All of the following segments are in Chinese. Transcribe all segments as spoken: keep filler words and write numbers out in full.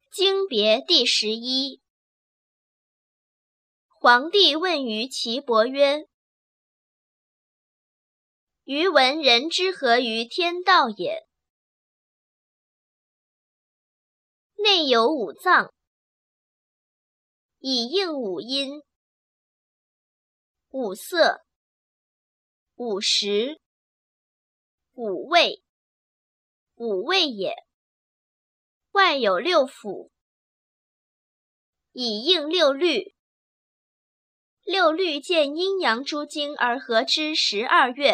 经别第十一。皇帝问于岐伯曰：余闻人之合于天道也，内有五脏，以应五音、五色、五时、五味、五味也。外有六腑，以应六律。六律见阴阳诸经而合之十二月。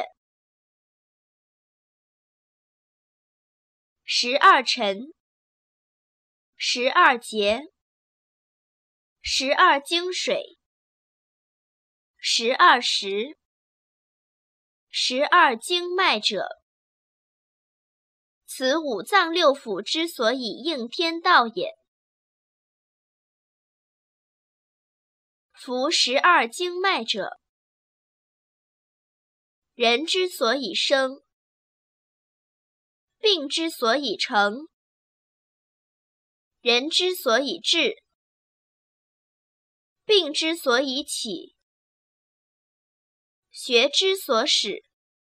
十二辰，十二节，十二经水，十二时，十二经脉者，此五脏六腑之所以应天道也。夫十二经脉者，人之所以生，病之所以成，人之所以治，病之所以起，学之所始，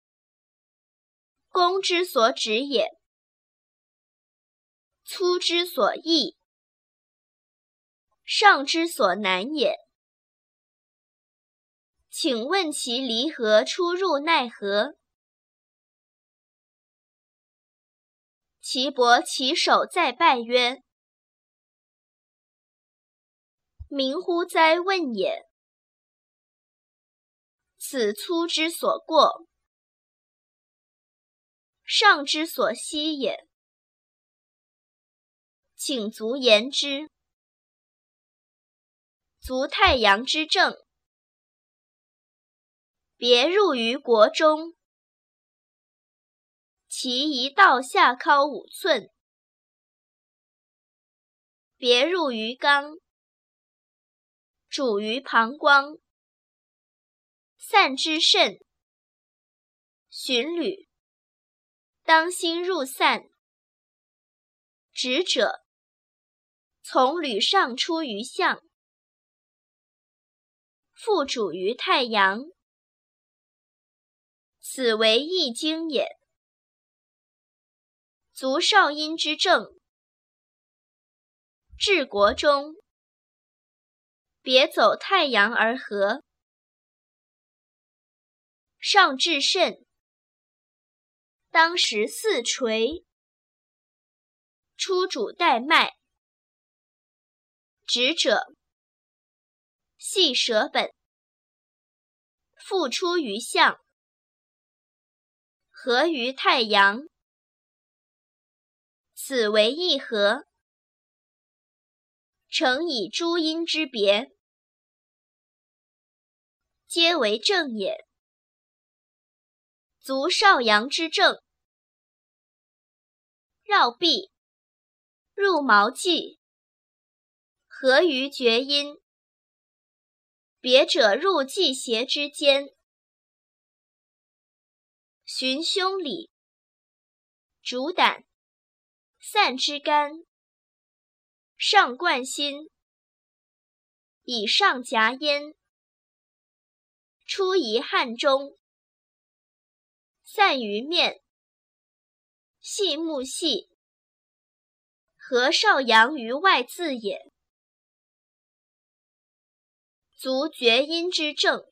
功之所止也。粗之所易，上之所难也。请问其离合出入奈何？岐伯起手再拜曰：明乎哉问也！此粗之所过，上之所希也。请足言之。足太阳之正，别入于国中，其一道下尻五寸，别入于肛，主于膀胱，散之肾，循旅，当心入散。直者，从履上出于项，复主于太阳，此为易经也。足少阴之正，至国中，别走太阳而合，上至肾，当时四垂，出主带脉。直者，系舌本，复出于项，合于太阳，此为一合，诚以诸阴之别，皆为正也。足少阳之正，绕臂，入毛际，合于厥阴，别者入际胁之间，循胸里，主胆，散之肝，上贯心，以上夹咽，出遗汗中，散于面，系目系，合少阳于外眦也。足厥阴之正，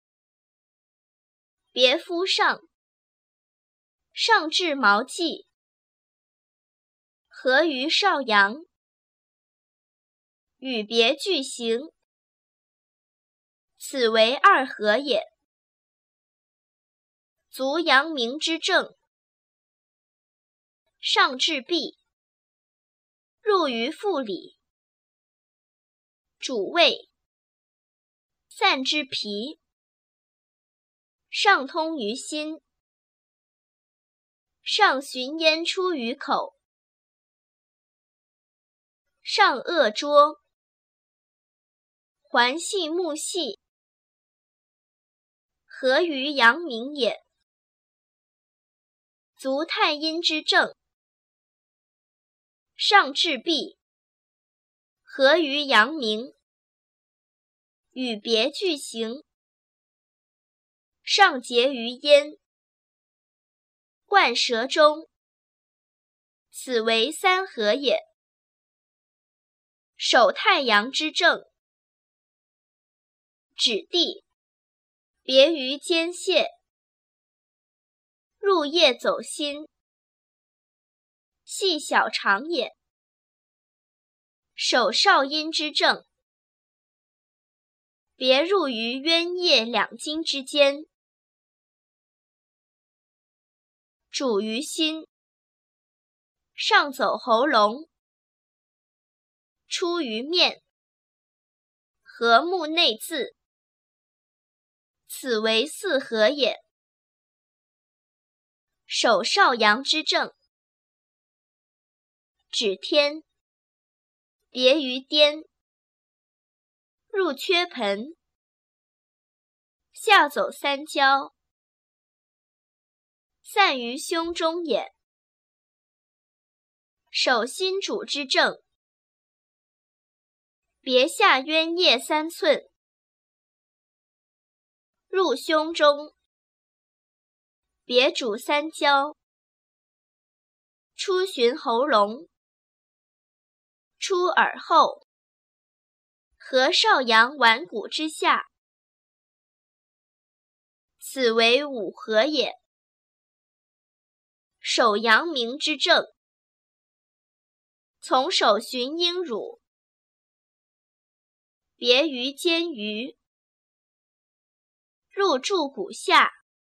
别肤上，上至毛际，合于少阳，与别俱行，此为二合也。足阳明之正，上至臂，入于腹里，主胃，散之脾，上通于心，上循咽出于口，上颚棹，环系目系，合于阳明也。足太阴之正，上至臂， 合于阳明，与别俱行，上结于咽，贯舌中，此为三合也。守太阳之正，指地，别于间歇，入夜走心，系小肠也。守少阴之正，别入于渊腋两经之间，主于心，上走喉咙，出于面，和目内眦，此为四合也。守少阳之正，指天，别于颠，入缺盆，下走三焦，散于胸中也。守心主之正，别下渊腋三寸，入胸中，别主三焦，出循喉咙，出耳后，合少阳脘骨之下，此为五合也。守阳明之正，从手循阴乳，别于肩盂，入柱骨下，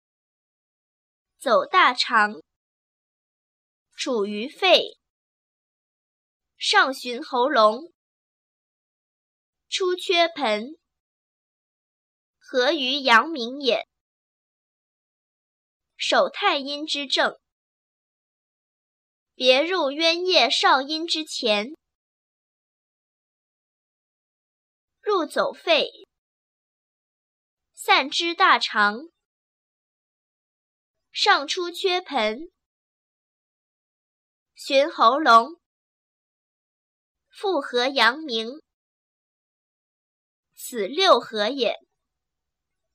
走大肠，处于肺，上循喉咙，出缺盆，合于阳明也。守太阴之正，别入渊腋少阴之前，入走肺，散支大肠，上出缺盆，循喉咙，复合阳明，此六合也。